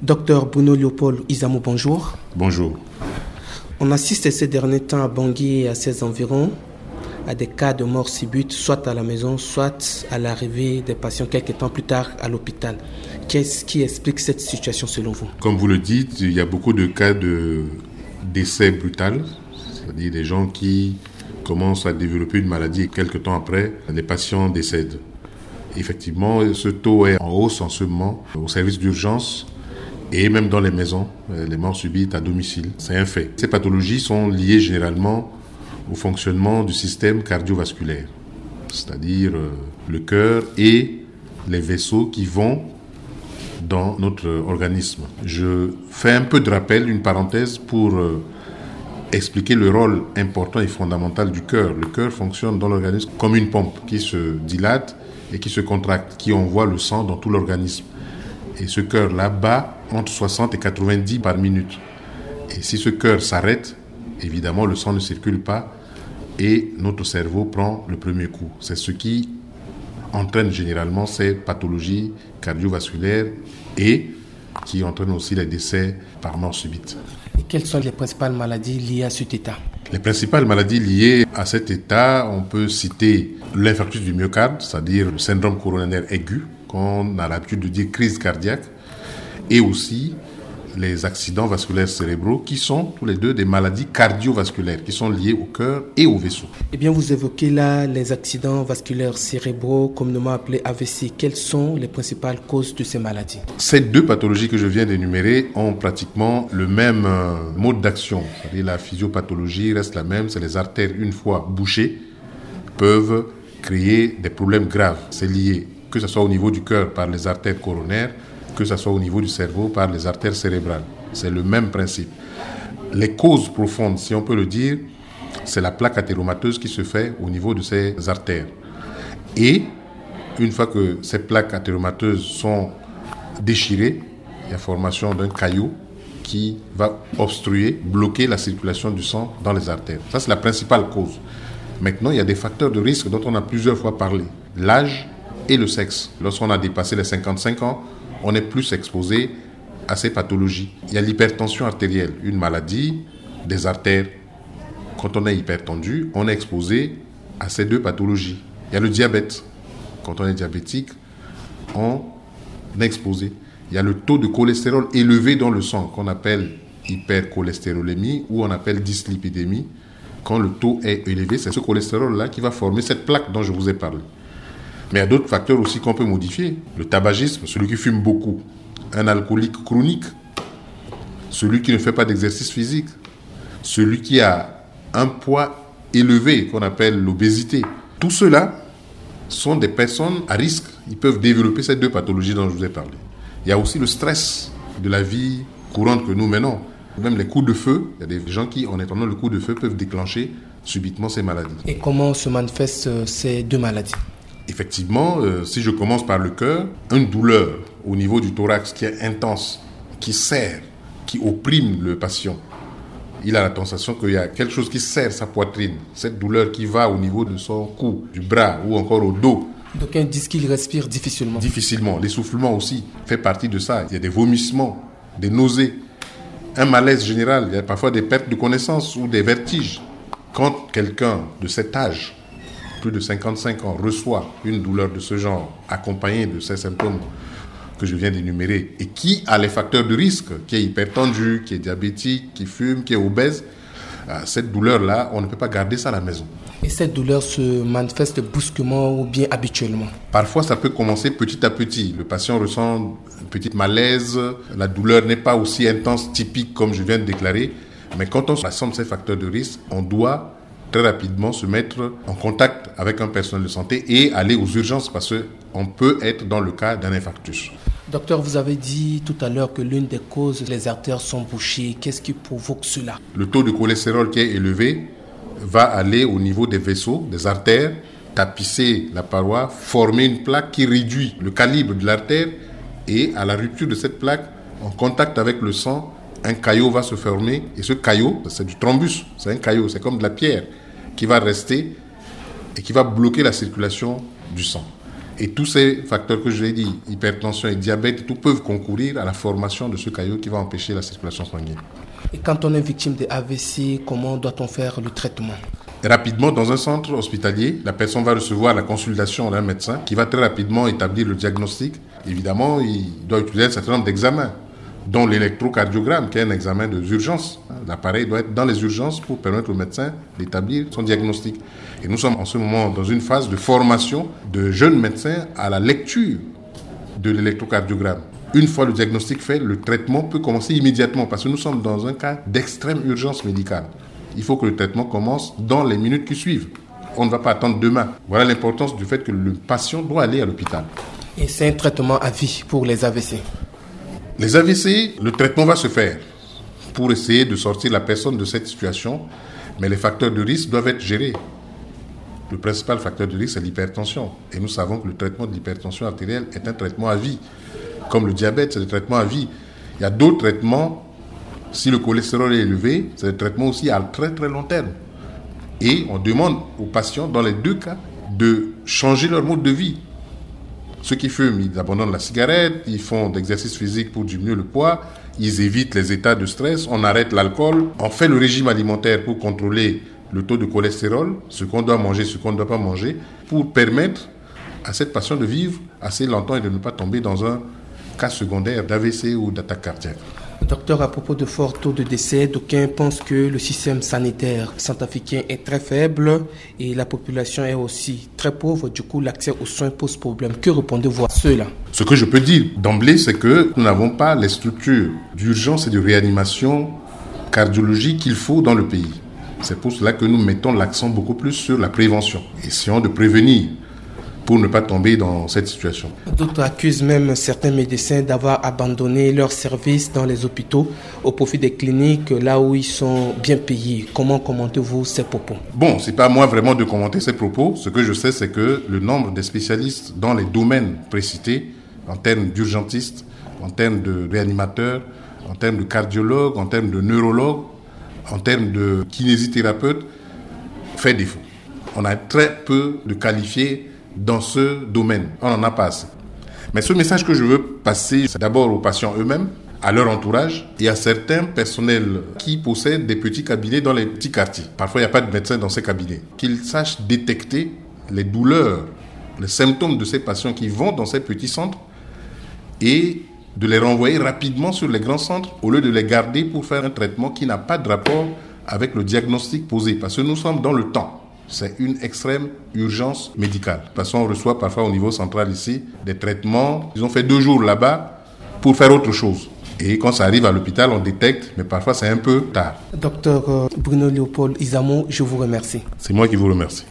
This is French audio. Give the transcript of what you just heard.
Docteur Bruno Léopold Izamo, bonjour. Bonjour. On assiste ces derniers temps à Bangui et à ses environs à des cas de mort subite, soit à la maison, soit à l'arrivée des patients quelques temps plus tard à l'hôpital. Qu'est-ce qui explique cette situation selon vous? Comme vous le dites, il y a beaucoup de cas de décès brutal, c'est-à-dire des gens qui commencent à développer une maladie et quelques temps après, les patients décèdent. Effectivement, ce taux est en hausse en ce moment au service d'urgence et même dans les maisons, les morts subites à domicile. C'est un fait. Ces pathologies sont liées généralement au fonctionnement du système cardiovasculaire, c'est-à-dire le cœur et les vaisseaux qui vont dans notre organisme. Je fais un peu de rappel, une parenthèse pour expliquer le rôle important et fondamental du cœur. Le cœur fonctionne dans l'organisme comme une pompe qui se dilate et qui se contracte, qui envoie le sang dans tout l'organisme. Et ce cœur-là bat entre 60 et 90 par minute. Et si ce cœur s'arrête, évidemment, le sang ne circule pas et notre cerveau prend le premier coup. C'est ce qui entraîne généralement ces pathologies cardiovasculaires et qui entraîne aussi les décès par mort subite. Et quelles sont les principales maladies liées à cet état? Les principales maladies liées à cet état, on peut citer l'infarctus du myocarde, c'est-à-dire le syndrome coronaire aigu, qu'on a l'habitude de dire crise cardiaque, et aussi les accidents vasculaires cérébraux, qui sont tous les deux des maladies cardiovasculaires, qui sont liées au cœur et aux vaisseaux. Eh bien, vous évoquez là les accidents vasculaires cérébraux, communément appelés AVC. Quelles sont les principales causes de ces maladies? Ces deux pathologies que je viens d'énumérer ont pratiquement le même mode d'action. C'est-à-dire la physiopathologie reste la même, c'est les artères, une fois bouchées, peuvent créer des problèmes graves. C'est lié, que ce soit au niveau du cœur par les artères coronaires, que ce soit au niveau du cerveau par les artères cérébrales. C'est le même principe. Les causes profondes, si on peut le dire, c'est la plaque athéromateuse qui se fait au niveau de ces artères. Et une fois que ces plaques athéromateuses sont déchirées, il y a formation d'un caillot qui va obstruer, bloquer la circulation du sang dans les artères. Ça, c'est la principale cause. Maintenant, il y a des facteurs de risque dont on a plusieurs fois parlé. L'âge et le sexe. Lorsqu'on a dépassé les 55 ans, on est plus exposé à ces pathologies. Il y a l'hypertension artérielle, une maladie des artères. Quand on est hypertendu, on est exposé à ces deux pathologies. Il y a le diabète. Quand on est diabétique, on est exposé. Il y a le taux de cholestérol élevé dans le sang, qu'on appelle hypercholestérolémie ou on appelle dyslipidémie. Quand le taux est élevé, c'est ce cholestérol-là qui va former cette plaque dont je vous ai parlé. Mais il y a d'autres facteurs aussi qu'on peut modifier. Le tabagisme, celui qui fume beaucoup, un alcoolique chronique, celui qui ne fait pas d'exercice physique, celui qui a un poids élevé qu'on appelle l'obésité. Tout cela sont des personnes à risque. Ils peuvent développer ces deux pathologies dont je vous ai parlé. Il y a aussi le stress de la vie courante que nous menons. Même les coups de feu, il y a des gens qui, en étendant le coup de feu, peuvent déclencher subitement ces maladies. Et comment se manifestent ces deux maladies? Effectivement, si je commence par le cœur, une douleur au niveau du thorax qui est intense, qui serre, qui opprime le patient. Il a la sensation qu'il y a quelque chose qui serre sa poitrine. Cette douleur qui va au niveau de son cou, du bras ou encore au dos. D'aucuns disent qu'il respire difficilement. Difficilement. L'essoufflement aussi fait partie de ça. Il y a des vomissements, des nausées, un malaise général. Il y a parfois des pertes de connaissance ou des vertiges. Quand quelqu'un de cet âge, plus de 55 ans, reçoit une douleur de ce genre, accompagnée de ces symptômes que je viens d'énumérer, et qui a les facteurs de risque, qui est hypertendu, qui est diabétique, qui fume, qui est obèse, cette douleur-là, on ne peut pas garder ça à la maison. Et cette douleur se manifeste brusquement ou bien habituellement? Parfois, ça peut commencer petit à petit. Le patient ressent une petite malaise, la douleur n'est pas aussi intense, typique comme je viens de déclarer, mais quand on rassemble ces facteurs de risque, on doit très rapidement se mettre en contact avec un personnel de santé et aller aux urgences parce qu'on peut être dans le cas d'un infarctus. Docteur, vous avez dit tout à l'heure que l'une des causes, les artères sont bouchées. Qu'est-ce qui provoque cela? Le taux de cholestérol qui est élevé va aller au niveau des vaisseaux, des artères, tapisser la paroi, former une plaque qui réduit le calibre de l'artère et à la rupture de cette plaque, en contact avec le sang, un caillot va se former et ce caillot, c'est du thrombus, c'est un caillot, c'est comme de la pierre qui va rester et qui va bloquer la circulation du sang. Et tous ces facteurs que je l'ai dit, hypertension et diabète, tout peuvent concourir à la formation de ce caillot qui va empêcher la circulation sanguine. Et quand on est victime de AVC, comment doit-on faire le traitement? Rapidement, dans un centre hospitalier, la personne va recevoir la consultation d'un médecin qui va très rapidement établir le diagnostic. Évidemment, il doit utiliser un certain nombre d'examens, dont l'électrocardiogramme, qui est un examen d'urgence. L'appareil doit être dans les urgences pour permettre au médecin d'établir son diagnostic. Et nous sommes en ce moment dans une phase de formation de jeunes médecins à la lecture de l'électrocardiogramme. Une fois le diagnostic fait, le traitement peut commencer immédiatement parce que nous sommes dans un cas d'extrême urgence médicale. Il faut que le traitement commence dans les minutes qui suivent. On ne va pas attendre demain. Voilà l'importance du fait que le patient doit aller à l'hôpital. Et c'est un traitement à vie pour les AVC? Les AVC, le traitement va se faire pour essayer de sortir la personne de cette situation, mais les facteurs de risque doivent être gérés. Le principal facteur de risque, c'est l'hypertension. Et nous savons que le traitement de l'hypertension artérielle est un traitement à vie. Comme le diabète, c'est un traitement à vie. Il y a d'autres traitements. Si le cholestérol est élevé, c'est un traitement aussi à très très long terme. Et on demande aux patients, dans les deux cas, de changer leur mode de vie. Ceux qui fument, ils abandonnent la cigarette, ils font d'exercice physique pour diminuer le poids, ils évitent les états de stress, on arrête l'alcool, on fait le régime alimentaire pour contrôler le taux de cholestérol, ce qu'on doit manger, ce qu'on ne doit pas manger, pour permettre à cette patiente de vivre assez longtemps et de ne pas tomber dans un cas secondaire d'AVC ou d'attaque cardiaque. Docteur, à propos de fort taux de décès, d'aucuns pensent que le système sanitaire centrafricain est très faible et la population est aussi très pauvre. Du coup, l'accès aux soins pose problème. Que répondez-vous à cela? Ce que je peux dire d'emblée, c'est que nous n'avons pas les structures d'urgence et de réanimation cardiologique qu'il faut dans le pays. C'est pour cela que nous mettons l'accent beaucoup plus sur la prévention. Essayons de prévenir pour ne pas tomber dans cette situation. D'autres accusent même certains médecins d'avoir abandonné leurs services dans les hôpitaux au profit des cliniques, là où ils sont bien payés. Comment commentez-vous ces propos? Bon, c'est pas à moi vraiment de commenter ces propos. Ce que je sais, c'est que le nombre de spécialistes dans les domaines précités, en termes d'urgentistes, en termes de réanimateurs, en termes de cardiologues, en termes de neurologues, en termes de kinésithérapeutes, fait défaut. On a très peu de qualifiés dans ce domaine. On n'en a pas assez. Mais ce message que je veux passer, c'est d'abord aux patients eux-mêmes, à leur entourage et à certains personnels qui possèdent des petits cabinets dans les petits quartiers. Parfois, il n'y a pas de médecin dans ces cabinets. Qu'ils sachent détecter les douleurs, les symptômes de ces patients qui vont dans ces petits centres et de les renvoyer rapidement sur les grands centres au lieu de les garder pour faire un traitement qui n'a pas de rapport avec le diagnostic posé. Parce que nous sommes dans le temps. C'est une extrême urgence médicale. Parce qu'on reçoit parfois au niveau central ici des traitements. Ils ont fait 2 jours là-bas pour faire autre chose. Et quand ça arrive à l'hôpital, on détecte, mais parfois c'est un peu tard. Docteur Bruno Léopold Izamo, je vous remercie. C'est moi qui vous remercie.